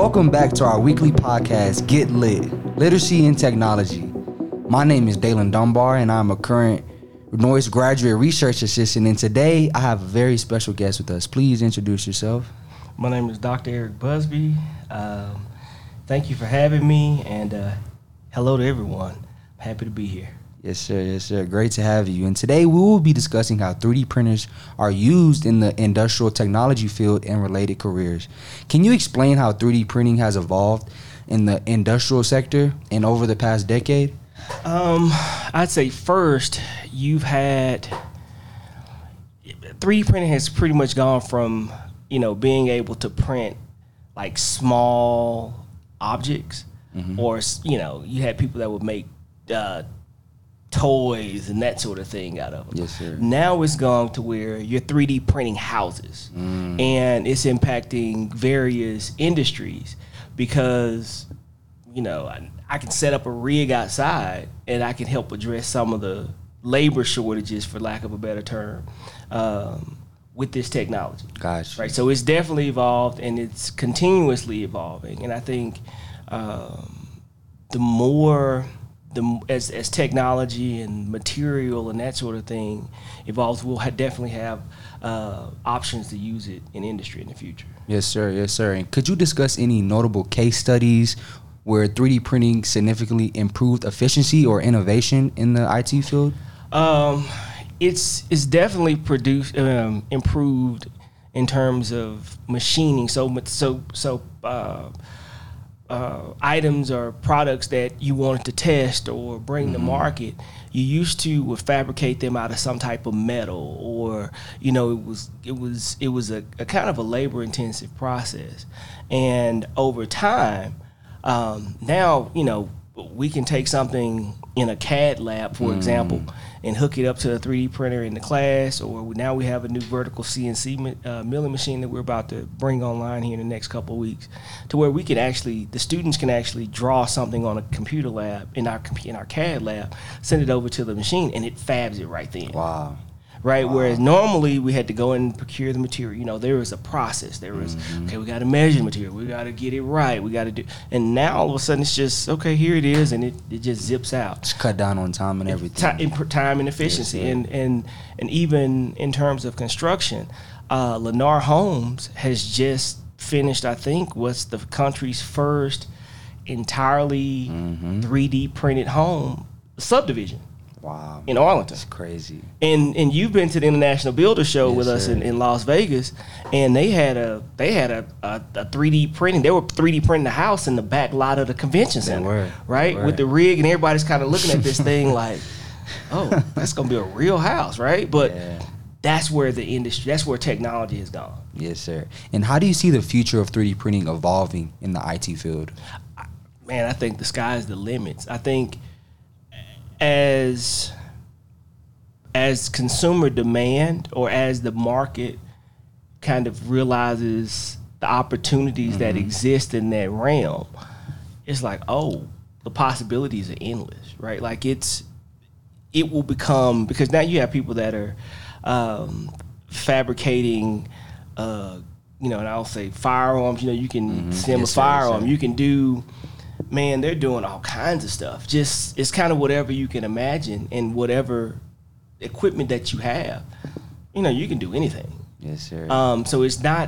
Welcome back to our weekly podcast, Get Lit, Literacy and Technology. My name is Dalen Dunbar, and I'm a current Noyce graduate research assistant, and today I have a very special guest with us. Please introduce yourself. My name is Dr. Eric Busby. Thank you for having me, and hello to everyone. I'm happy to be here. Yes, sir. Yes, sir. Great to have you. And today we will be discussing how 3D printers are used in the industrial technology field and related careers. Can you explain how 3D printing has evolved in the industrial sector and over the past decade? I'd say first, you've had 3D printing has pretty much gone from, being able to print like small objects, or, you had people that would make toys and that sort of thing out of them. Yes, sir. Now it's gone to where you're 3D printing houses, and it's impacting various industries because, I can set up a rig outside and I can help address some of the labor shortages, for lack of a better term, with this technology. Gotcha. Right. So it's definitely evolved, and it's continuously evolving. And I think as technology and material and that sort of thing evolves, we'll definitely have options to use it in industry in the future. Yes, sir. Yes, sir. And could you discuss any notable case studies where 3D printing significantly improved efficiency or innovation in the IT field? It's definitely improved in terms of machining. Items or products that you wanted to test or bring to market, you used to would fabricate them out of some type of metal, or it was a kind of a labor intensive process. And over time, now we can take something in a CAD lab, for example, and hook it up to a 3D printer in the class, or now we have a new vertical CNC milling machine that we're about to bring online here in the next couple of weeks, to where the students can actually draw something on a computer lab in our CAD lab, send it over to the machine, and it fabs it right then. Wow. Right, wow. Whereas normally we had to go and procure the material. There was a process. There was, okay, we got to measure the material. We got to get it right. We got to do, and now all of a sudden it's just, okay, here it is, and it just zips out. Just cut down on time and everything. Time and efficiency, yes, and even in terms of construction, Lennar Homes has just finished, I think, what's the country's first entirely 3D printed home subdivision. Wow. In Arlington. That's crazy. And you've been to the International Builder Show with us in Las Vegas, and they had a 3D printing. They were 3D printing the house in the back lot of the convention center. Right? With the rig, and everybody's kind of looking at this thing like, oh, that's gonna be a real house, right? But that's where that's where technology has gone. Yes, sir. And how do you see the future of 3D printing evolving in the IT field? Man, I think the sky's the limits. I think as consumer demand, or as the market kind of realizes the opportunities that exist in that realm, it's like, oh, the possibilities are endless, right? Like it will become, because now you have people that are fabricating, and I'll say firearms. You can sim a firearm. You can do. Man, they're doing all kinds of stuff. Just, it's kind of whatever you can imagine, and whatever equipment that you have, you can do anything. Yes, sir. So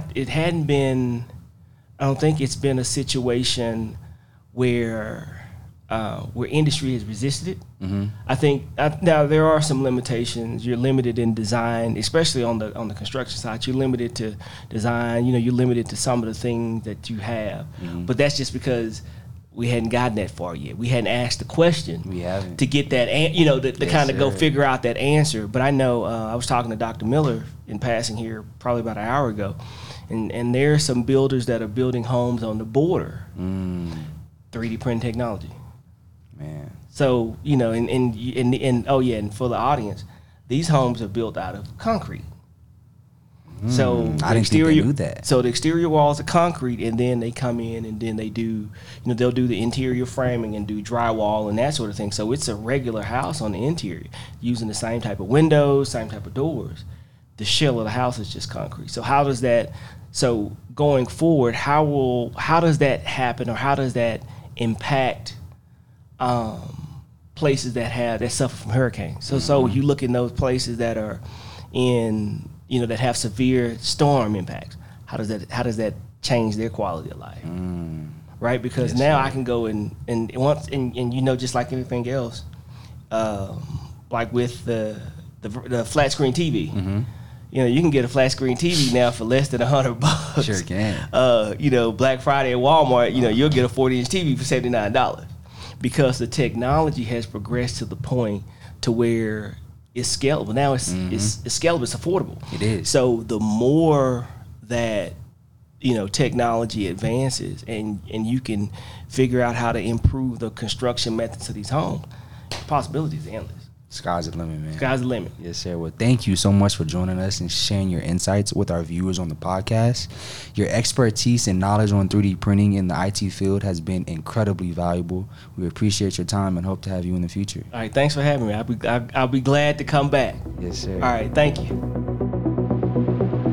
I don't think it's been a situation where industry has resisted it. I think now there are some limitations. You're limited in design, especially on the construction side. You're limited to design. You're limited to some of the things that you have. But that's just because we hadn't gotten that far yet. We hadn't asked the question. We haven't. To get that, to kind of go figure out that answer. But I know I was talking to Dr. Miller in passing here probably about an hour ago, and there are some builders that are building homes on the border. 3D printing technology. Man. So and for the audience, these homes are built out of concrete. So I didn't think they knew that. So the exterior walls are concrete, and then they come in and then they do, they'll do the interior framing and do drywall and that sort of thing. So it's a regular house on the interior, using the same type of windows, same type of doors. the shell of the house is just concrete. So how does that? So going forward, how does that happen, or how does that impact places that suffer from hurricanes? So you look in those places that are in, that have severe storm impacts. How does that change their quality of life? Right, because now I can go and just like anything else, like with the flat screen TV. You can get a flat screen TV now for less than $100. Sure can. Black Friday at Walmart, you'll get a 40-inch TV for $79 because the technology has progressed to the point to where it's scalable. Now it's scalable, it's affordable. It is. So the more that technology advances and you can figure out how to improve the construction methods of these homes, possibilities are endless. Sky's the limit, man. Sky's the limit. Yes, sir. Well, thank you so much for joining us and sharing your insights with our viewers on the podcast. Your expertise and knowledge on 3D printing in the IT field has been incredibly valuable. We appreciate your time and hope to have you in the future. All right, thanks for having me. I'll be glad to come back. Yes, sir. All right, thank you.